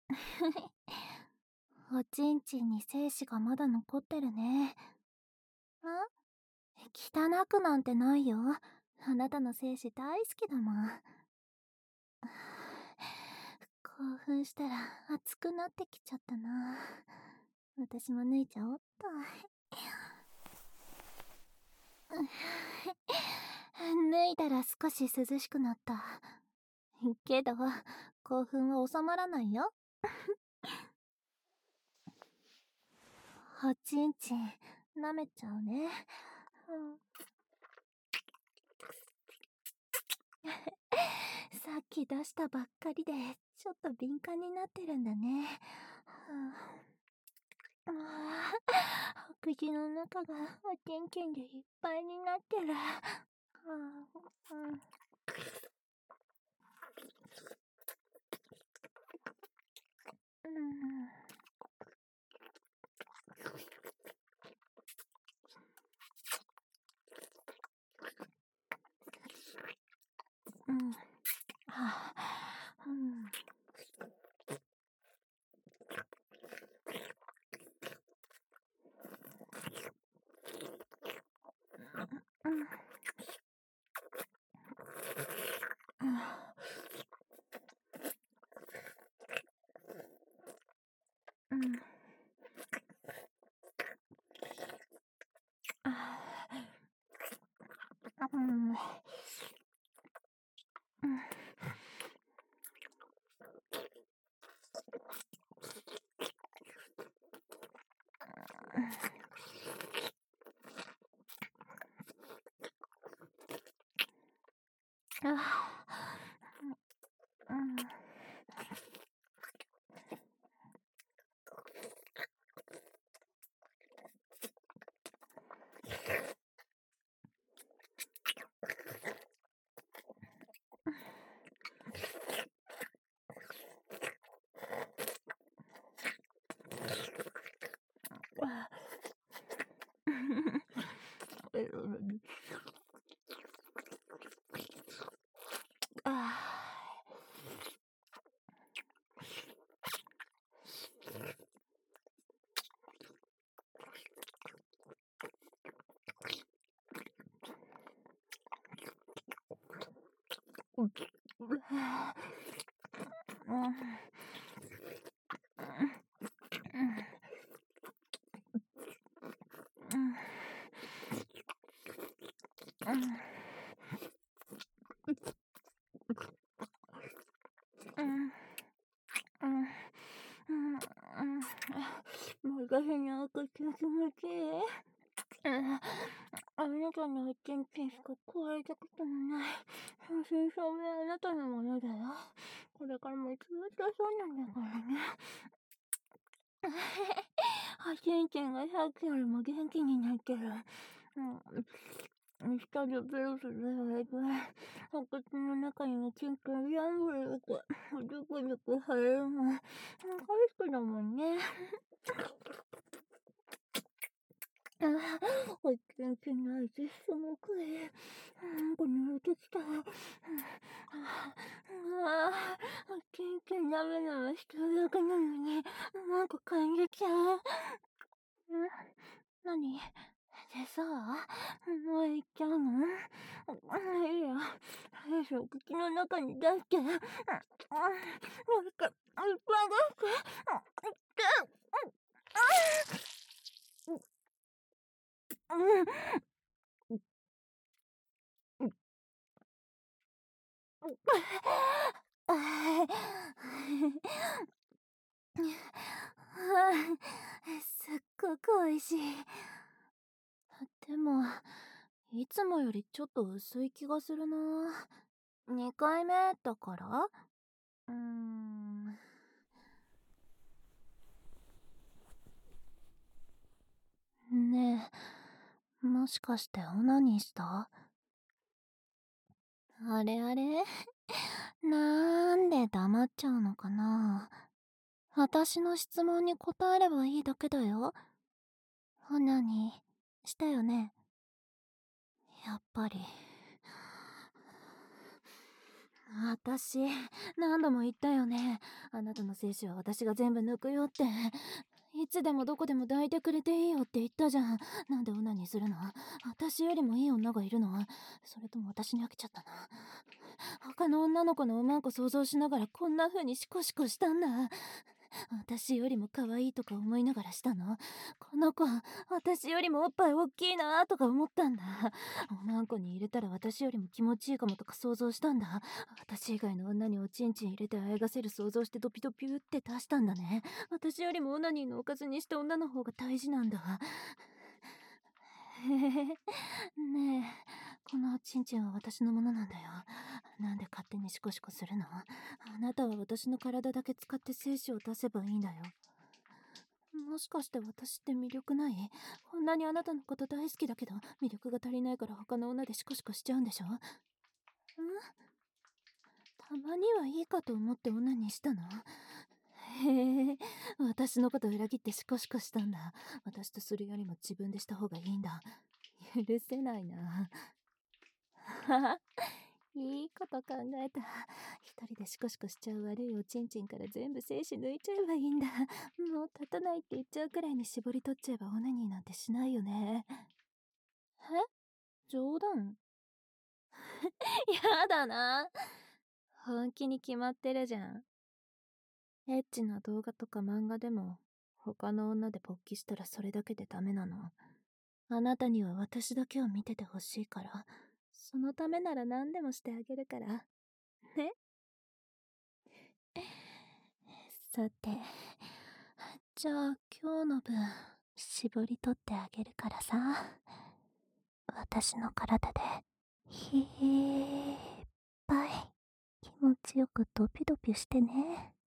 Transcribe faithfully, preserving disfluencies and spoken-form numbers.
おちんちんに精子がまだ残ってるね。ん汚くなんてないよ。あなたの精子大好きだもん。興奮したら熱くなってきちゃったな。私も脱いじゃおっと。脱いだら少し涼しくなった。けど、興奮は収まらないよ。おちんちん、舐めちゃうね。さっき出したばっかりで、ちょっと敏感になってるんだね。ああ、口の中がおちんちんでいっぱいになってる。うん。うん。はあ、うん。うん。うん。うん。ああ、うん。私に赤ちゃん気持ちいい。あなたのおちんちんしか加えたことのない新証明あなたのものだよ。これからもずっとそうなんだからね。おちんちんがさっきよりも元気になってる。うん。下でベロスでされて、お口の中にもちんちんやんぶるよく、ジュクジュク生えるの。大好きだもんね。おちんちんの味すごくいい。うん、こにれてきた。おちんちんなめなめしてるだけなのに、なんか感じちゃう。ん何でさ、もう行っちゃうの？いいや、最初口の中に出して、なんか、いっぱい出して、うん。すっごく美味しい。でも、いつもよりちょっと薄い気がするな。にかいめだから？うーん。ねえ、もしかしてオナニーした？あれあれなんで黙っちゃうのかな。私の質問に答えればいいだけだよ。オナニーしたよね？やっぱり。 私、何度も言ったよね。あなたの精子は私が全部抜くよって。いつでもどこでも抱いてくれていいよって言ったじゃん。なんでオナニーするの？私よりもいい女がいるの？それとも私に飽きちゃったの？他の女の子のおまんこ想像しながらこんな風にシコシコしたんだ。私よりも可愛いとか思いながらしたの？この子、私よりもおっぱい大きいなとか思ったんだ。おまんこに入れたら私よりも気持ちいいかもとか想像したんだ。私以外の女におちんちん入れてあやがせる想像してドピドピュって出したんだね。私よりもオナニーのおかずにした女の方が大事なんだ。へへへ。ねえ、このおちんちんは私のものなんだよ。なんで勝手にシコシコするの？あなたは私の体だけ使って精子を出せばいいんだよ。もしかして私って魅力ない？こんなにあなたのこと大好きだけど、魅力が足りないから他の女でシコシコしちゃうんでしょ？ん？たまにはいいかと思って女にしたの？へえ、私のこと裏切ってシコシコしたんだ。私とするよりも自分でした方がいいんだ。許せないな。いいこと考えた。一人でシコシコしちゃう悪いおちんちんから全部精子抜いちゃえばいいんだ。もう立たないって言っちゃうくらいに絞り取っちゃえばオナニーなんてしないよね。え？冗談？やだな。本気に決まってるじゃん。エッチな動画とか漫画でも他の女で勃起したらそれだけでダメなの？あなたには私だけを見ててほしいから、そのためなら何でもしてあげるから。ね？さて、じゃあ今日の分、絞り取ってあげるからさ。私の体で、いっぱい気持ちよくドピドピしてね。